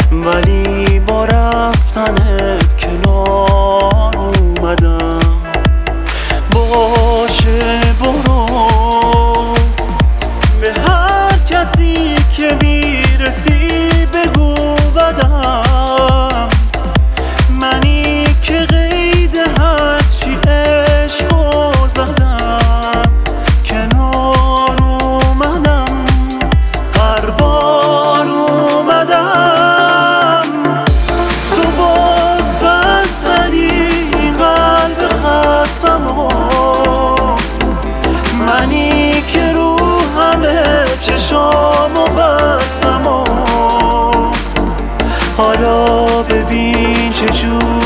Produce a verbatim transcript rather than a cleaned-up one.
ولی با رفتنت کنار اومدم. باشه برو، به هر کسی که میرسی بگو بدم، منی که قید هرچی عشقو زدم، کنار اومدم، قربان اومدم. تو باز بس زدی این قلب خستم و منی که رو همه چشامو بستم و حالا ببین چجور